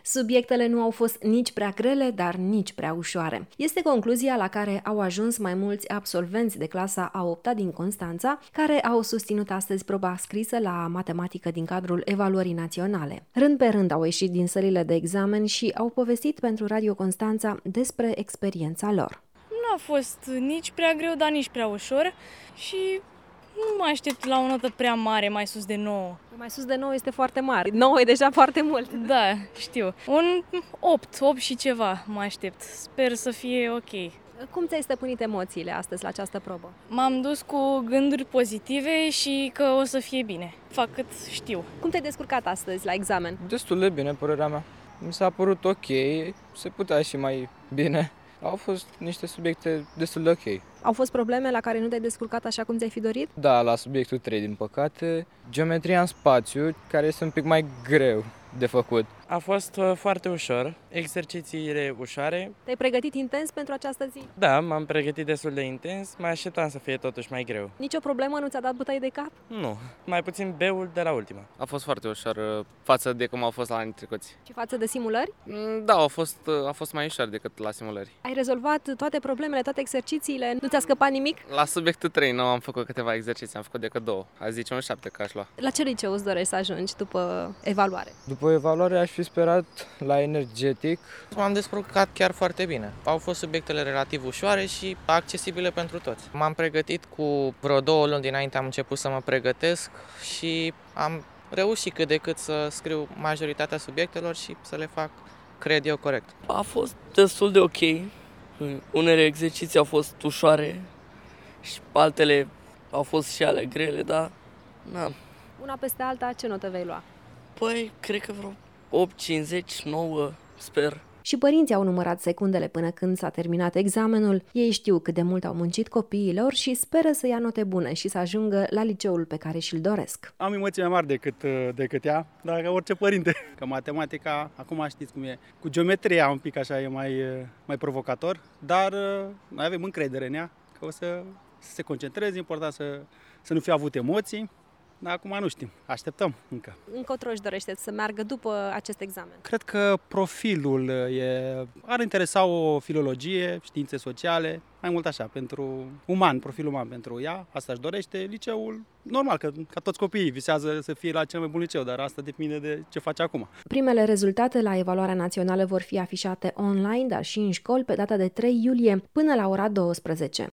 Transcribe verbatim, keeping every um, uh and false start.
Subiectele nu au fost nici prea grele, dar nici prea ușoare. Este concluzia la care au ajuns mai mulți absolvenți de clasa a opta din Constanța, care au susținut astăzi proba scrisă la matematică din cadrul evaluării naționale. Rând pe rând au ieșit din sălile de examen și au povestit pentru Radio Constanța despre experiența lor. Nu a fost nici prea greu, dar nici prea ușor și nu mă aștept la o notă prea mare, mai sus de nouă. Mai sus de nouă este foarte mare. nouă e deja foarte mult. Da, știu. Un opt, opt și ceva mă aștept. Sper să fie ok. Cum ți-ai stăpânit emoțiile astăzi la această probă? M-am dus cu gânduri pozitive și că o să fie bine. Fac cât știu. Cum te-ai descurcat astăzi la examen? Destul de bine, părerea mea. Mi s-a părut ok, se putea și mai bine. Au fost niște subiecte destul de ok. Au fost probleme la care nu te-ai descurcat așa cum ți-ai fi dorit? Da, la subiectul trei, din păcate. Geometria în spațiu, care este un pic mai greu de făcut. A fost uh, foarte ușor, exercițiile ușoare. Te-ai pregătit intens pentru această zi? Da, m-am pregătit destul de intens, mai așteptam să fie totuși mai greu. Nici o problemă nu ți-a dat bătaie de cap? Nu, mai puțin beul de la ultima. A fost foarte ușor față de cum au fost la anii trecuți. Și față de simulări? Da, a fost, a fost mai ușor decât la simulări. Ai rezolvat toate problemele, toate exercițiile? Nu ți-a scăpat nimic? La subiectul trei nu am făcut câteva exerciții, am făcut decât două. Azi zice un șapte că aș lua. La ce liceu îți dorești să ajungi după evaluare? După evaluare aș fi sperat la energetic. M-am descurcat chiar foarte bine. Au fost subiectele relativ ușoare și accesibile pentru toți. M-am pregătit cu vreo două luni dinainte, am început să mă pregătesc și am reușit cât de cât să scriu majoritatea subiectelor și să le fac, cred eu, corect. A fost destul de ok. Unele exerciții au fost ușoare și altele au fost și ale grele, dar na. Una peste alta, ce notă vei lua? Păi, cred că vreo opt cincizeci, nouă, sper. Și părinții au numărat secundele până când s-a terminat examenul. Ei știu cât de mult au muncit copiii lor și speră să ia note bune și să ajungă la liceul pe care și-l doresc. Am emoții mai mari decât, decât ea, dar ca orice părinte. Că matematica, acum știți cum e, cu geometria un pic așa e mai, mai provocator, dar noi avem încredere în ea că o să, să se concentreze, important să, să nu fie avut emoții. Dar acum nu știm, așteptăm încă. Încotro își dorește să meargă după acest examen? Cred că profilul e, ar interesa o filologie, științe sociale, mai mult așa, pentru uman, profil uman pentru ea, asta își dorește. Liceul, normal, că ca toți copiii visează să fie la cel mai bun liceu, dar asta depinde de ce face acum. Primele rezultate la evaluarea națională vor fi afișate online, dar și în școli pe data de trei iulie, până la ora douăsprezece.